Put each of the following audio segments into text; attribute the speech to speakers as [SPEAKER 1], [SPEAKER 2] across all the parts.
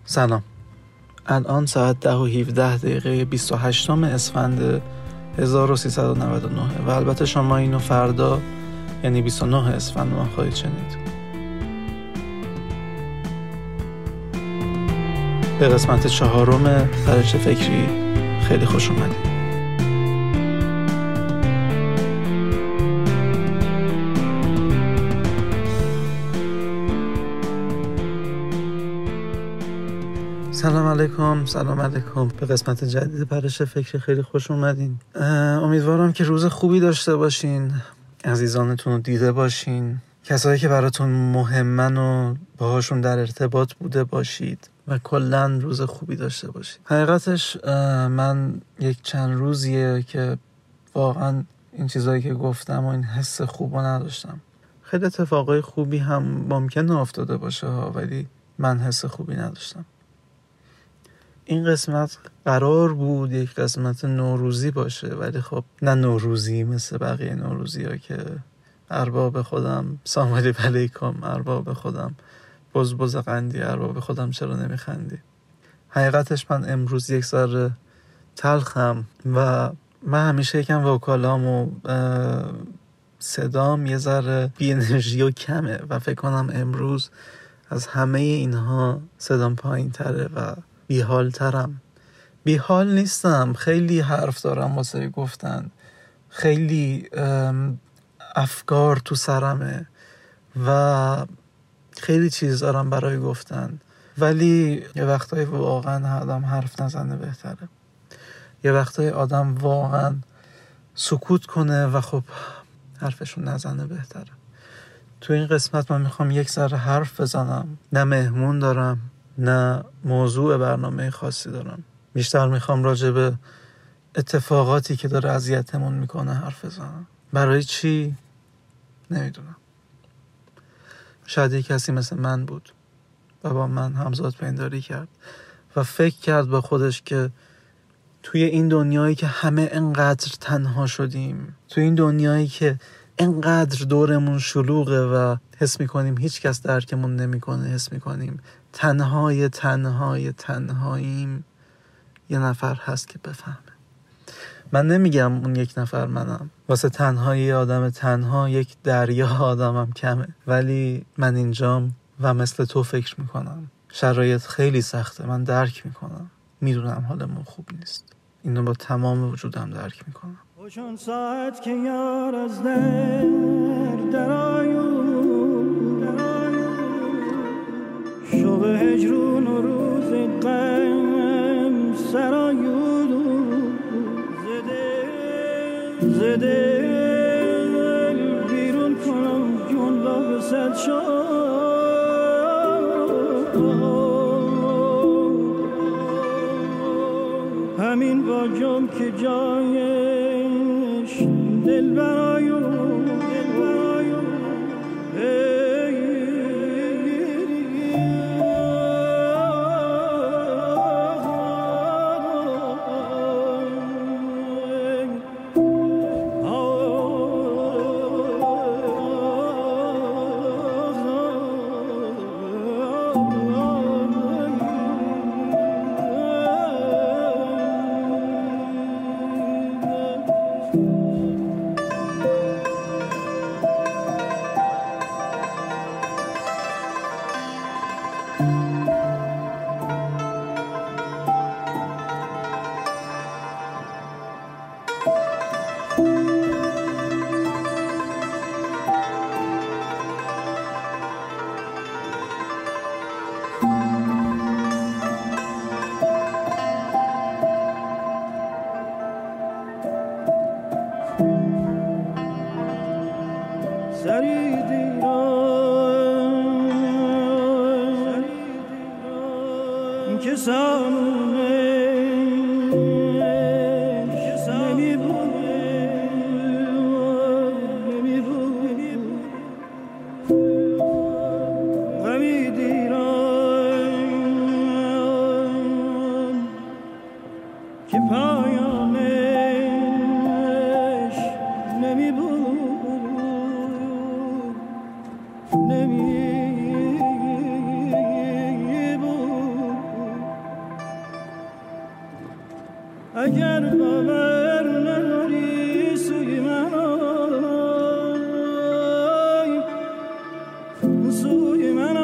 [SPEAKER 1] سلام. الان ساعت 10:17 28 اسفند 1399 و البته شما اینو فردا یعنی 29 اسفند ما خواهید شنید. به قسمت 4 پرش فکری خیلی خوش اومدید. سلام علیکم به قسمت جدید پرش فکری خیلی خوش اومدین. امیدوارم که روز خوبی داشته باشین، عزیزانتون رو دیده باشین، کسایی که براتون مهمن و باهاشون در ارتباط بوده باشید و کلن روز خوبی داشته باشید. حقیقتش من یک چند روزیه که واقعا این چیزایی که گفتم و این حس خوب رو نداشتم. خیلی اتفاقای خوبی هم ممکنه افتاده باشه ولی من حس خوبی نداشتم. این قسمت قرار بود یک قسمت نوروزی باشه ولی خب نه نوروزی مثل بقیه نوروزی ها که ارباب خودم سلام علیکم، ارباب خودم بز قندی، ارباب خودم چرا نمیخندی. حقیقتش من امروز یک ذره تلخم و من همیشه یکم وکالام و صدام یه ذره بی انرژی و کمه و فکر کنم امروز از همه اینها صدام پایین تره و بیحال نیستم. خیلی حرف دارم واسه گفتن، خیلی افکار تو سرمه و خیلی چیز دارم برای گفتن، ولی یه وقتای واقعا آدم حرف نزنه بهتره. یه وقتای آدم واقعا سکوت کنه و خب حرفشون نزنه بهتره. تو این قسمت من میخوام یک ذره حرف بزنم. نه مهمون دارم نه موضوع برنامه خاصی دارم. بیشتر میخوام راجع به اتفاقاتی که داره اذیتمون میکنه حرف بزنم. برای چی؟ نمیدونم. شاید یک کسی مثل من بود و با من همزاد پنداری کرد و فکر کرد با خودش که توی این دنیایی که همه انقدر تنها شدیم، توی این دنیایی که انقدر دورمون شلوغه و حس میکنیم هیچ کس درکمون نمیکنه، حس میکنیم تنهاییم، یه نفر هست که بفهمه. من نمیگم اون یک نفر منم. واسه تنهایی آدم تنها یک دریا آدمم کمه، ولی من اینجام و مثل تو فکر میکنم. شرایط خیلی سخته، من درک میکنم، میدونم حالمون خوب نیست، اینو با تمام وجودم درک میکنم.
[SPEAKER 2] چون ساعت که یار از درآیو شب هجرون و روز غم سرایو زده بیرون کنم جمله به صد همین با جام که جایش دل برایو که پایانش نمی بود اگر باور نداری سوی من آی، سوی من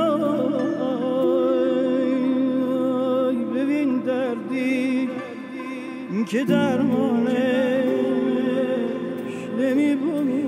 [SPEAKER 2] آی، ببین دردی که درمانش نمیبونی.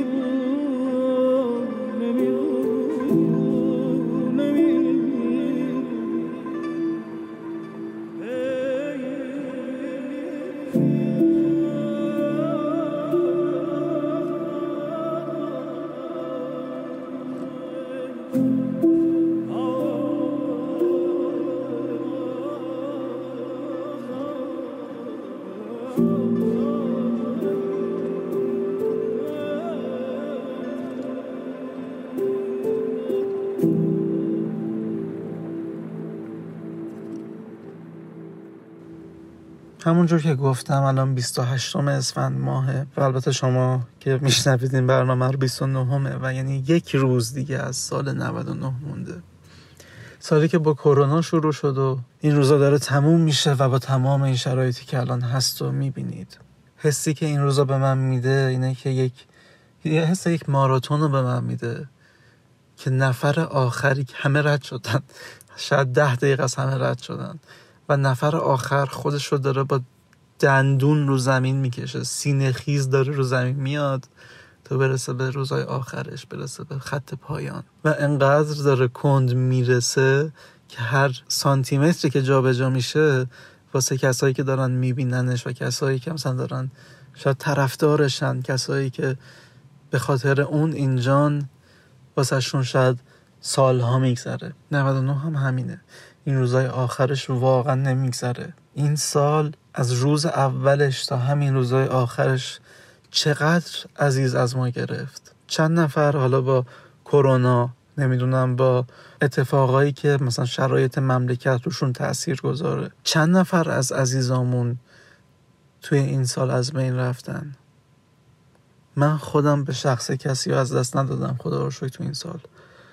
[SPEAKER 1] همونجور که گفتم الان 28 اسفند ماهه و البته شما که میشنوید این برنامه رو 29 و یعنی یک روز دیگه از سال 99 مونده، سالی که با کرونا شروع شد و این روزا داره تموم میشه و با تمام این شرایطی که الان هست و میبینید. حسی که این روزا به من میده اینه که یک ماراتون رو به من میده که نفر آخری که همه رد شدن، شاید 10 دقیقه از همه رد شدن و نفر آخر خودش رو داره با دندون رو زمین میکشه، سینه خیز داره رو زمین میاد تا برسه به روزهای آخرش، برسه به خط پایان و انقدر داره کند میرسه که هر سانتیمتری که جا به جا میشه واسه کسایی که دارن میبیننش و کسایی که مثلا دارن شاید طرفدارشن، کسایی که به خاطر اون اینجان، واسه شون شاید سالها میگذره. 99 هم همینه، این روزهای آخرش واقعا نمیگذره. این سال از روز اولش تا همین روزهای آخرش چقدر عزیز از ما گرفت. چند نفر حالا با کرونا، نمیدونم با اتفاقایی که مثلا شرایط مملکت روشون تأثیر گذاره، چند نفر از عزیزامون توی این سال از بین رفتن. من خودم به شخص کسی از دست ندادم خدا رو شکر تو این سال،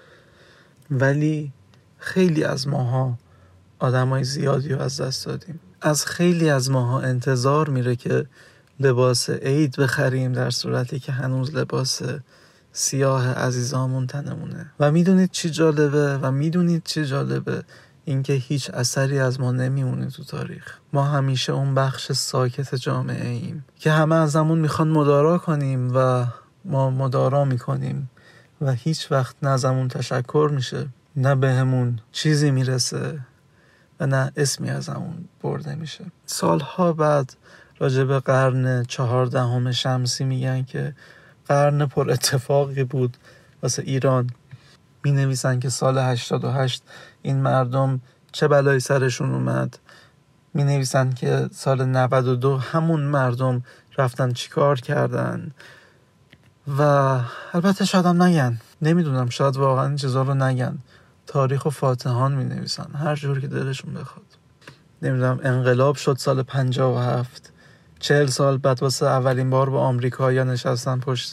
[SPEAKER 1] ولی خیلی از ماها آدمای زیادی رو از دست دادیم. از خیلی از ماها انتظار میره که لباس عید بخریم در صورتی که هنوز لباس سیاه عزیزامون تنمونه. و میدونید چی جالبه؟ اینکه هیچ اثری از ما نمیمونه تو تاریخ. ما همیشه اون بخش ساکت جامعه ایم که همه ازمون میخوان مدارا کنیم و ما مدارا میکنیم و هیچ وقت نه ازمون تشکر میشه، نه بهمون چیزی میرسه و نه اسمی ازمون برده میشه. سالها بعد راجع به قرن 14 شمسی میگن که قرن پر اتفاقی بود واسه ایران. می نویسن که سال 88 این مردم چه بلایی سرشون اومد. می نویسن که سال 92 همون مردم رفتن چیکار کردن. و البته شاید هم نگن، نمیدونم، شاید واقعا این چیزا رو نگن. تاریخ و فاتحان می نویسن هر جور که دلشون بخواد. نمیدونم، انقلاب شد سال 57، 40 سال بعد واسه اولین بار با آمریکایی‌ها نشستن پشت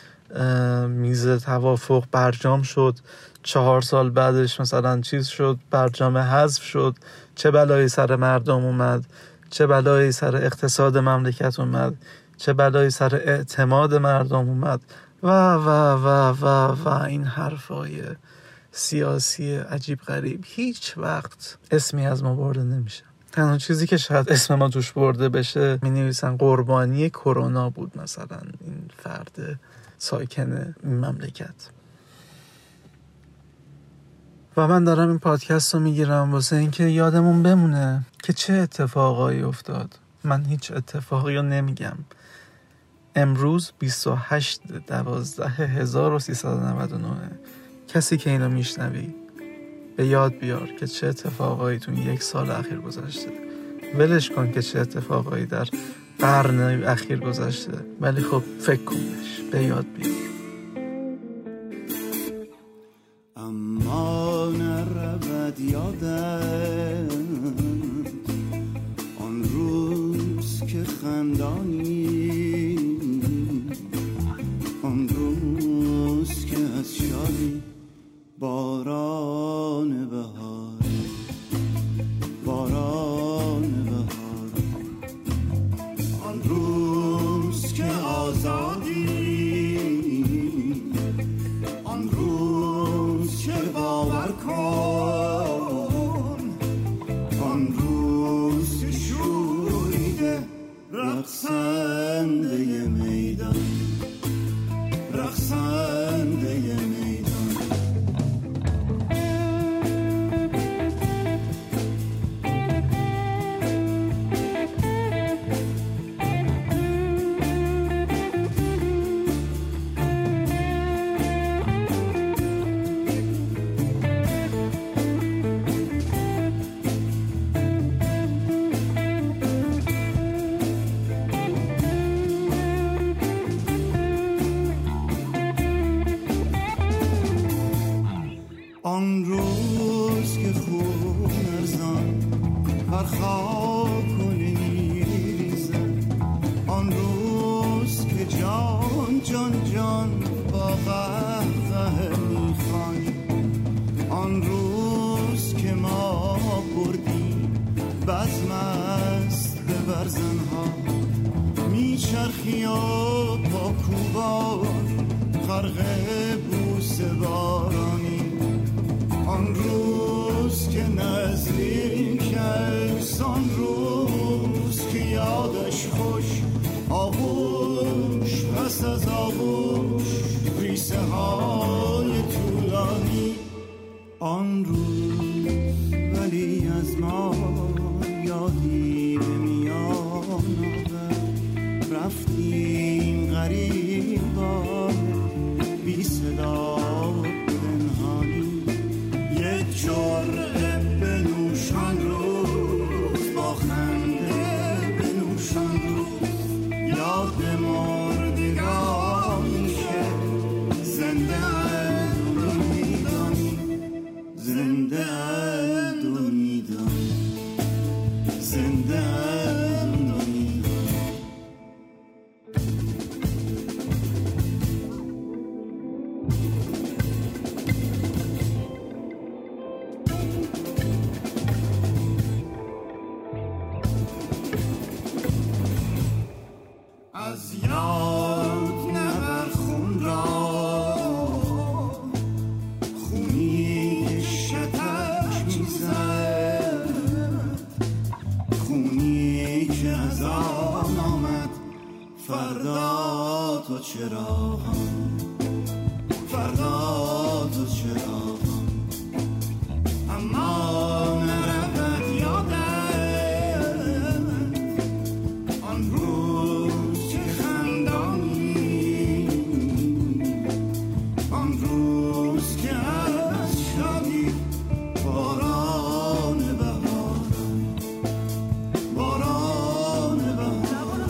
[SPEAKER 1] میز توافق، برجام شد. 4 سال بعدش مثلا چیز شد، برجام حذف شد. چه بلایی سر مردم اومد، چه بلایی سر اقتصاد مملکت اومد، چه بلایی سر اعتماد مردم اومد و و و و و این حرفای سیاسی عجیب غریب هیچ وقت اسمی از ما برده نمیشه. تنها چیزی که شاید اسم ما توش برده بشه، می نویسن قربانی کرونا بود مثلا این فرد ساکن این مملکت. و من دارم این پادکست رو میگیرم واسه اینکه یادمون بمونه که چه اتفاقایی افتاد. من هیچ اتفاقی رو نمیگم. امروز 28/12/1399. کسی که اینو میشنوی به یاد بیار که چه اتفاقایی تو این 1 سال اخیر گذشته. ولش کن که چه اتفاقایی در قرن اخیر گذشته، ولی خب فکر کنش، به یاد بیار.
[SPEAKER 3] اما نرود یادم آن روز که خندانی، آن روز که از شادی باران بهار، باران بهار بر خاک و نمیریزد. آن روز که جان جان جان با قهقه میخوانی، آن روز که ما بردیم بزم است به برزنها، میچرخی و با کوبان غرق بوس بارانی. آن روز که نزدیک است، آن روز که یادش خوش، آغوش پس از آغوش ریسه های طولانی. آن روز ولی از ما یادی به میان آورد، رفتیم غریبان بی صدا پنهانی. یک جرعه بنوش آن روز، با خنده بنوش آن روز، یاد مردگانی که زنده اند و میدانی، زنده اند و میدانی، زنده اند و میدانی. از یاد نبر خون را، خونی که شتک میزد، خونی که از آن آمد فردا تو چرا، فردا تو چرا. اما نرود یادم آن روز که خندانی، آن روز که از شادی باران بهاران، باران بهاران.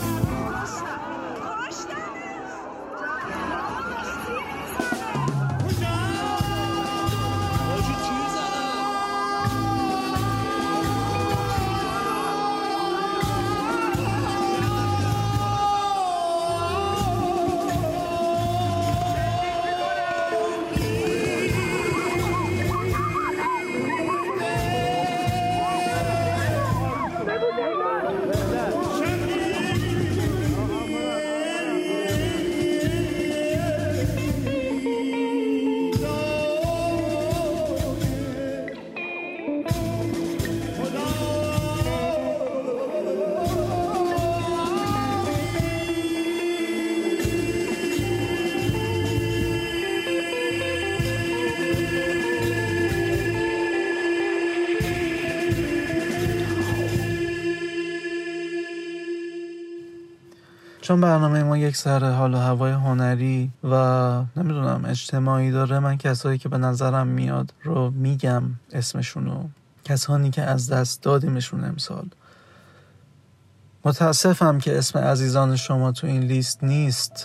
[SPEAKER 1] چون برنامه ما یک سر حال و هوای هنری و نمیدونم اجتماعی داره، من کسایی که به نظرم میاد رو میگم اسمشونو، کسانی که از دست دادیمشون امسال. متاسفم که اسم عزیزان شما تو این لیست نیست.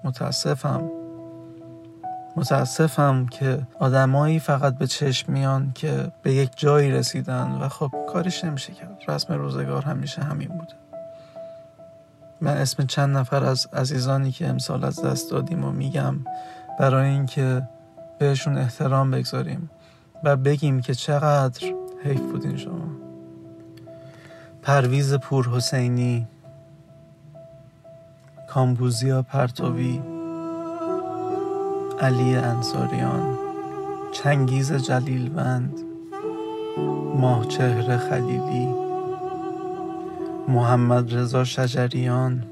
[SPEAKER 1] متاسفم که آدمایی فقط به چشم میان که به یک جایی رسیدن و خب کارش نمیشه کرد. رسم روزگار همیشه همین بوده. من اسم چند نفر از عزیزانی که امسال از دست دادیم و میگم برای اینکه بهشون احترام بگذاریم و بگیم که چقدر حیف بودین شما. پرویز پورحسینی، کامبوزیا پرتوی، علی انصاریان، چنگیز جلیلوند، ماهچهر خلیلی، محمد رضا شجریان،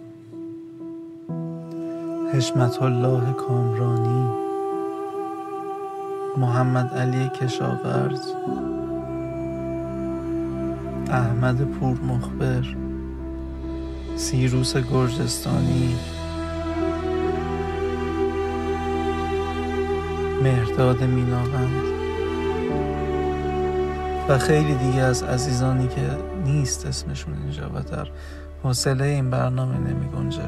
[SPEAKER 1] حشمت الله کامرانی، محمد علی کشاورز، احمد پورمخبر، سیروس گرجستانی، مهرداد میناوند و خیلی دیگه از عزیزانی که نیست اسمشون اینجا و در حوصله این برنامه نمی گنجه.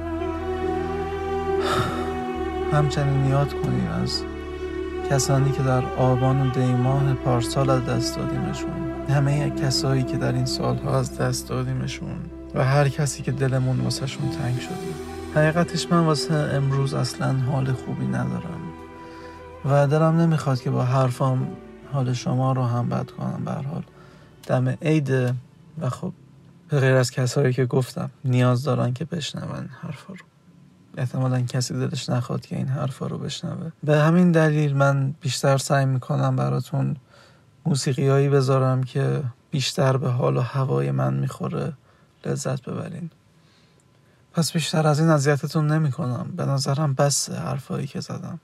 [SPEAKER 1] همچنین یاد کنیم از کسانی که در آبان و دی ماه پارسال از دست دادیمشون. همه کسایی که در این سالها از دست دادیمشون و هر کسی که دلمون واسه شون تنگ شده. حقیقتش من واسه امروز اصلا حال خوبی ندارم و دلم نمیخواد که با حرفام حال شما رو هم بد کنم. به هر حال دم عیده و خب به غیر از کسایی که گفتم نیاز دارن که بشنون حرفا رو. احتمالاً کسی دلش نخواد که این حرفا رو بشنوه. به همین دلیل من بیشتر سعی میکنم براتون موسیقیایی بذارم که بیشتر به حال و هوای من میخوره، لذت ببرین. پس بیشتر از این اذیتتون نمیکنم. به نظرم بس حرفایی که زدم.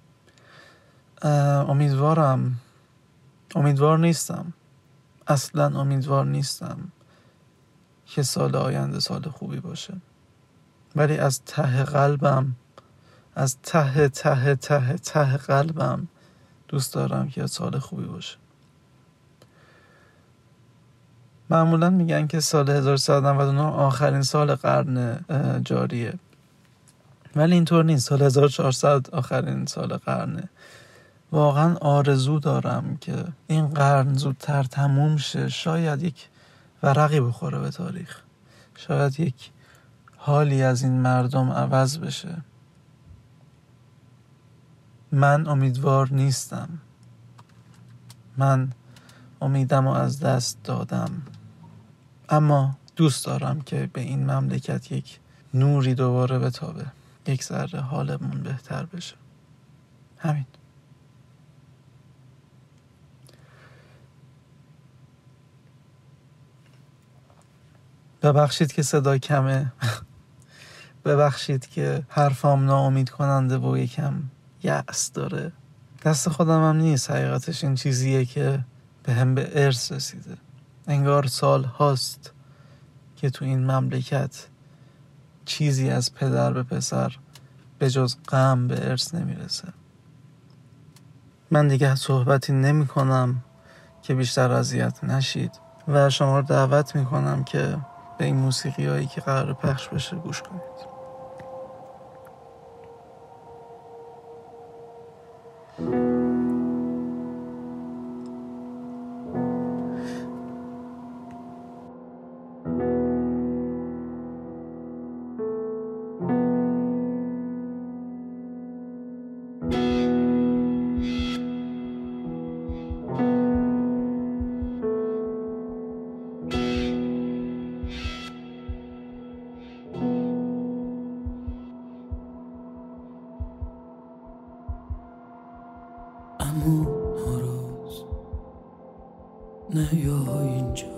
[SPEAKER 1] امیدوار نیستم، اصلا امیدوار نیستم که سال آینده سال خوبی باشه، ولی از ته قلبم، از ته ته ته ته قلبم دوست دارم که سال خوبی باشه. معمولا میگن که سال 1399 آخرین سال قرن جاریه، ولی اینطور نیست. سال 1400 آخرین سال قرنه. واقعا آرزو دارم که این قرن زودتر تموم شه. شاید یک ورقی بخوره به تاریخ، شاید یک حالی از این مردم عوض بشه. من امیدوار نیستم. من امیدم رو از دست دادم، اما دوست دارم که به این مملکت یک نوری دوباره بتابه، یک ذره حالمون بهتر بشه. همین. ببخشید که صدا کمه، ببخشید که حرفام ناامید کننده و یکم یأس داره. دست خودم هم نیست. حقیقتش این چیزیه که به هم به ارث رسیده. انگار سال هاست که تو این مملکت چیزی از پدر به پسر به جز غم به ارث نمیرسه. من دیگه صحبتی نمی کنم که بیشتر اذیت نشید و شما رو دعوت می کنم که به این موسیقی هایی که قرار پخش بشه گوش کنید.
[SPEAKER 3] ناراض نیا اینجا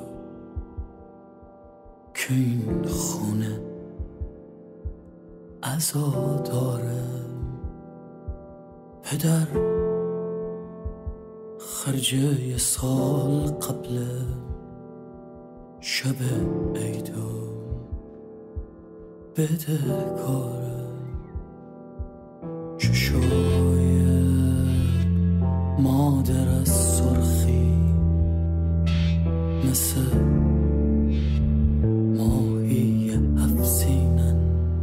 [SPEAKER 3] که این خونه عزا داره. پدر خرج یه سال قبل شب عیدو بده کاره. چشای مادر از سرخی مثل ماهی افزینن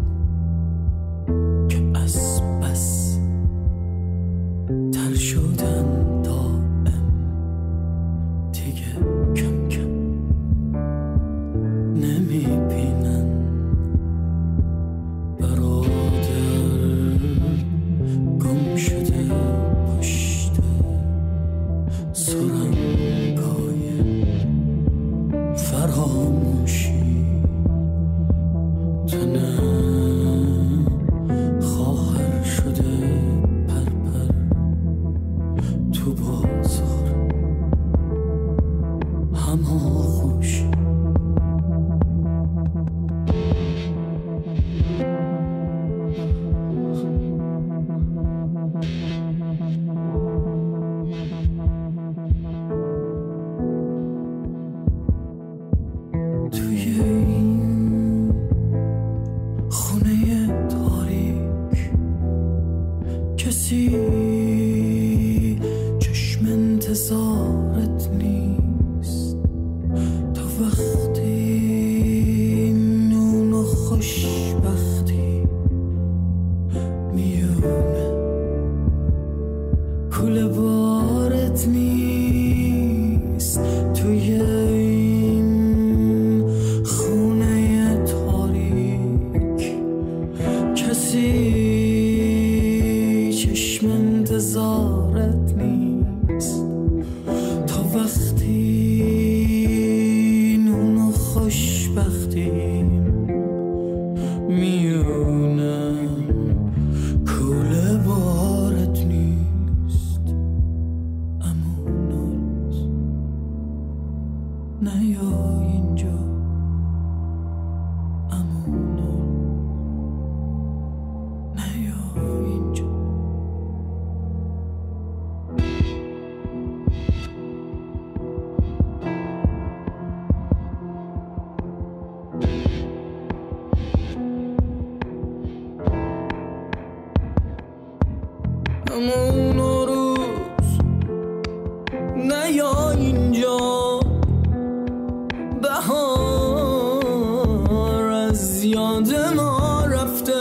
[SPEAKER 3] که از بس تر شدن دائم دیگه کم کم نمیبینن. برادر گم شده پشت سرنگای فراموشی. تنه خواهر شده پرپر تو بازار هماغوشی. توی این خونه تاریک کسی چشم انتظارت نیست. تا وقتی نون و خوشبختی میونه کوله بارت نیست. توی نیا اینجا امونو نیا اینجا امونو روز نیا اینجا بهار از یاد ما رفته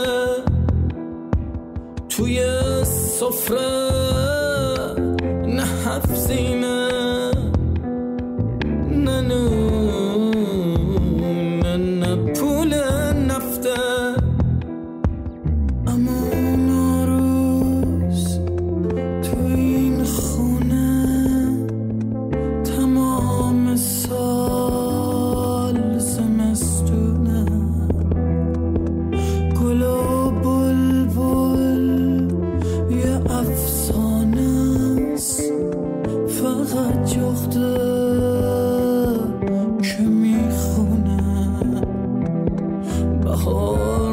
[SPEAKER 3] توی سفره نه حفظینه نه نون نه پول نفته اما اون روز تو این خونه تمام سال زمستونه گل و بلبل یه افسانه است فقط جغده که میخونه بهار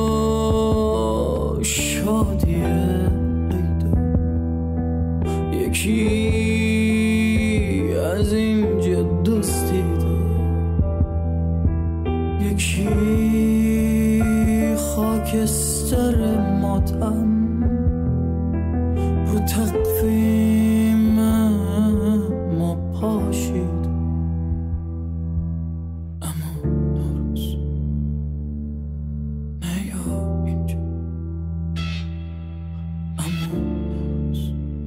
[SPEAKER 3] و شادیه عیده یکی از اینجا دوست دیده یکی خاکستر ماتم رو تقویم ما پاشید اما نروز نیا اینجا اما نروز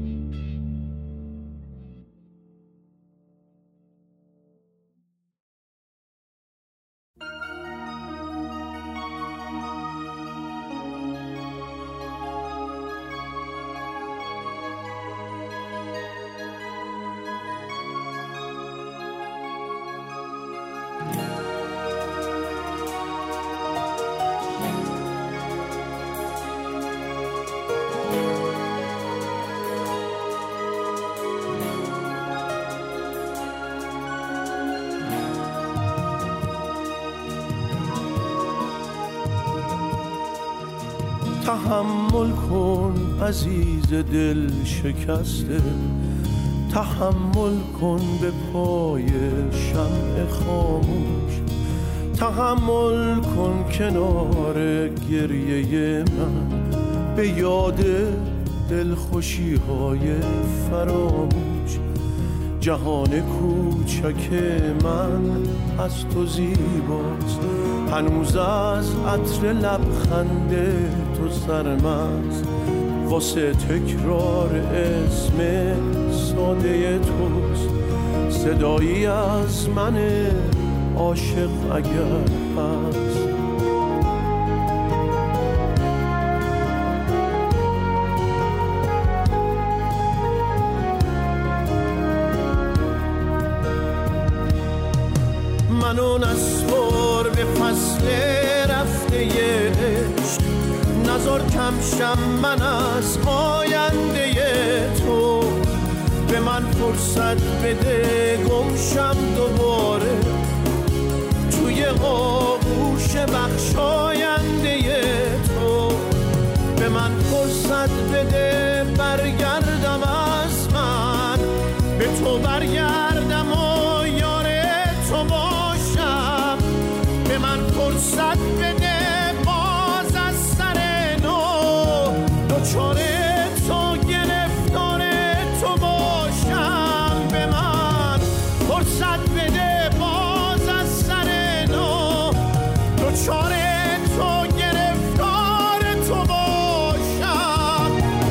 [SPEAKER 4] تحمل کن عزیز دل شکسته تحمل کن به پای شمع خاموش تحمل کن کنار گریه من به یاد دلخوشی های فراموش جهان کوچک من از تو زیباست هنوز از عطر لبخند تو سرمست واسه تکرار اسم ساده توست صدایی از من عاشق اگر هست منو نسپار به فصل رفته عشق نزار کم شم من از آینده تو به من فرصت بده گمشم دوباره توی آغوش بخشاینده تو به من فرصت بده برگردم از من به تو برگردم و یار تو باشم به من فرصت بده باز از سر نو دوچاره تو گرفتار تو باشم به من فرصت بده باز از سر نو دوچاره تو گرفتار تو باشم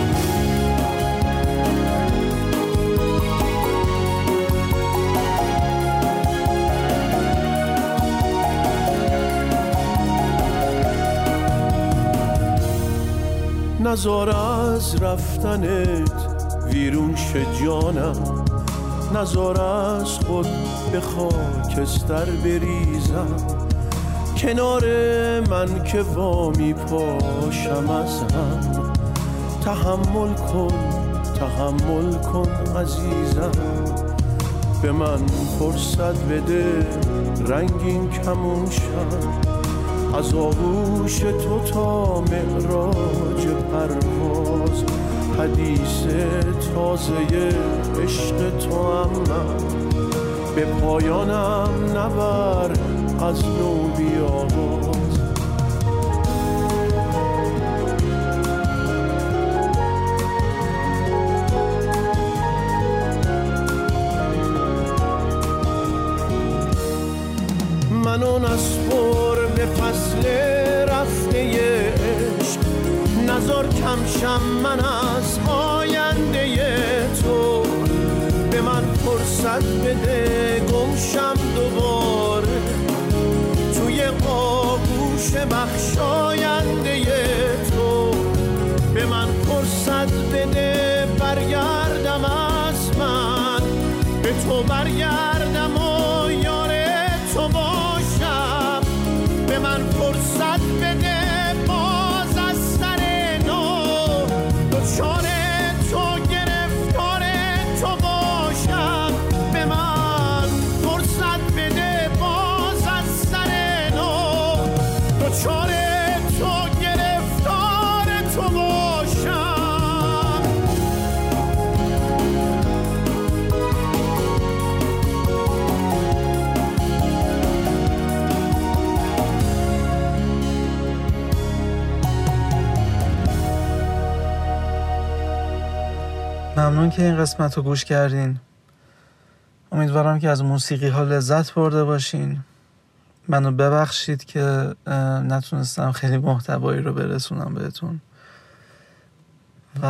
[SPEAKER 4] نزار از رفتنت ویرون شه جانم نزار از خود به خاکستر بریزم کنار من که وامی پاشم از هم تحمل کن عزیزم به من فرصت بده رنگین کمون شم، از آغوش تو تا معراج پرواز، حدیث تازه عشق تو هم من، به پایانم نبر از نو بیاغاز. منو نسپر به فصل رفته عشق، نزار کمشم من از آینده تو، به من فرصت بده گمشم دوباره توی آغوش بخشاینده تو، به من فرصت بده برگردم از من، به تو برگردم و یار تو باشم، به من فرصت بده باز از سر نو دچار تو گرفتار تو باشم، به من فرصت بده باز از سر نو دچار تو گرفتار تو باشم.
[SPEAKER 1] ممنون که این قسمت رو گوش کردین. امیدوارم که از موسیقی ها لذت برده باشین. منو ببخشید که نتونستم خیلی محتوایی رو برسونم بهتون و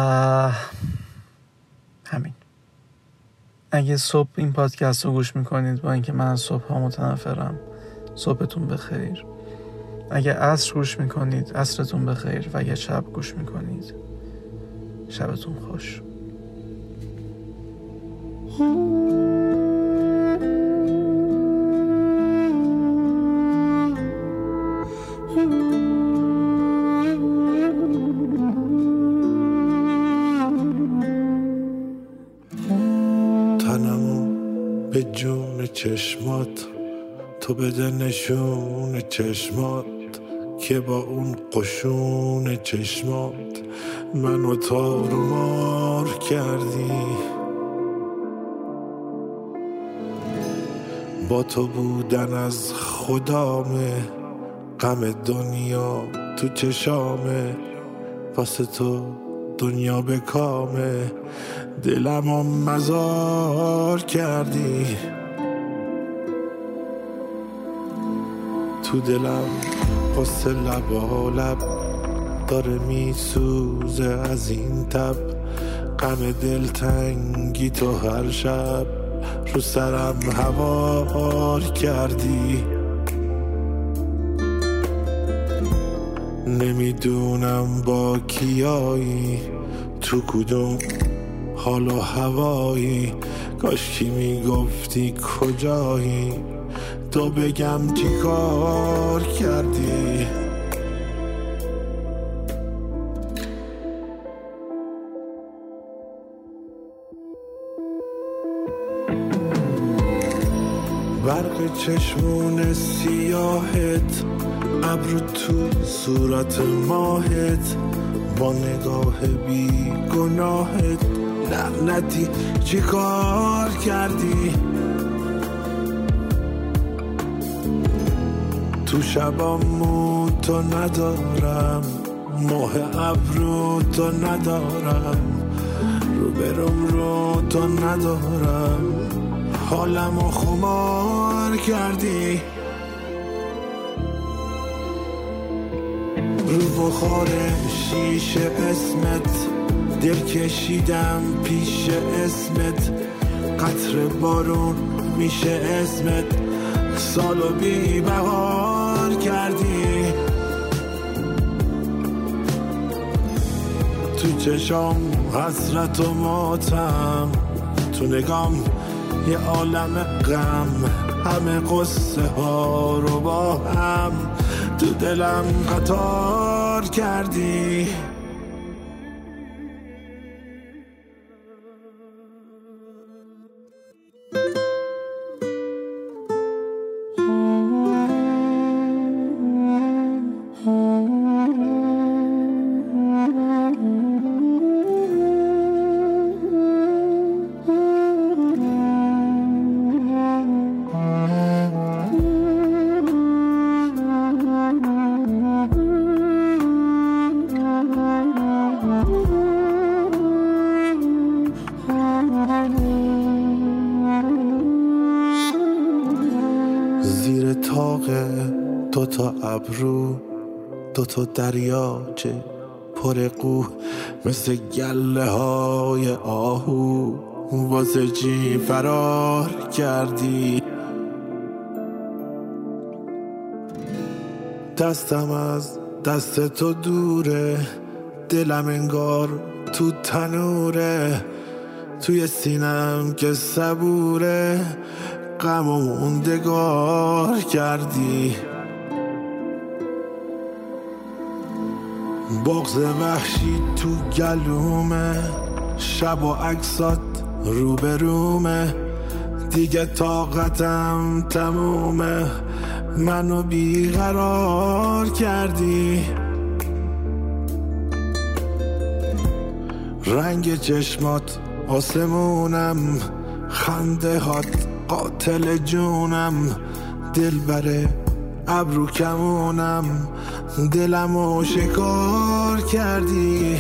[SPEAKER 1] همین. اگه صبح این پادکست رو گوش میکنید با اینکه من از صبح ها متنفرم، صبحتون بخیر. اگه عصر گوش میکنید عصرتون بخیر و اگه شب گوش میکنید شبتون خوش.
[SPEAKER 5] تنمو به جون چشمات تو بده نشون چشمات، که با اون قشون چشمات منو تار و مار کردی. با تو بودن از خدامه، غم دنیا تو چشامه، واسه تو دنیا به کامه، دلمو مزار کردی. تو دلم قصه لب داره میسوزه از این تب، غم دلتنگی تو هر شب رو سرم هوار کردی. نمیدونم با کیایی، تو کدوم حال و هوایی، کاش کی میگفتی کجایی، تو بگم چی کار کردی. برق چشمون سیاهت، ابرو تو صورت ماهت، با نگاه بی گناهت، لعنتی چی کار کردی. تو شبامو تو ندارم، ماه ابرو تو ندارم، رو برم رو تو ندارم، حالمو خمار کردی. رو بخار شیشه اسمت دل کشیدم پیش اسمت، قطر بارون میشه اسمت، سالو بی بهار کردی. تو چشام حسرت و ماتم، تو نگام یه عالم غم، همه قصه ها رو با هم تو دلم قطار کردی. زیر طاق دوتا ابرو، دوتا دریاچه پر قو، مثل گله های آهو واسه چی فرار کردی؟ دستم از دست تو دوره، دلم انگار تو تنوره، توی سینم که صبوره، غم و موندگار کردی. بغض وحشی تو گلومه، شب و عکسات روبرومه، دیگه طاقتم تمومه، منو بیقرار کردی. رنگ چشمات آسمونم، خنده هات قاتل جونم، دل بره ابرو کمونم، دلمو شکار کردی.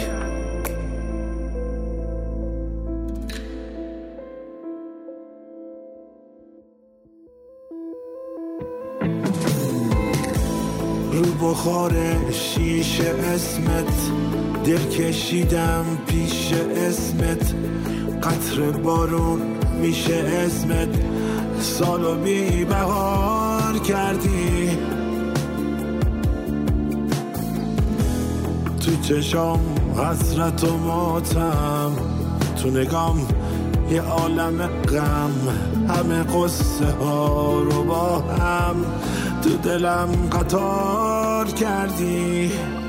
[SPEAKER 5] رو بخار شیشه اسمت، دل کشیدم پیش اسمت، قطر بارون میشه اسمت، سالو بی بهار کردی. تو چشام حسرت و ماتم، تو نگام یه عالم غم، همه قصه ها رو با هم تو دلم قطار کردی.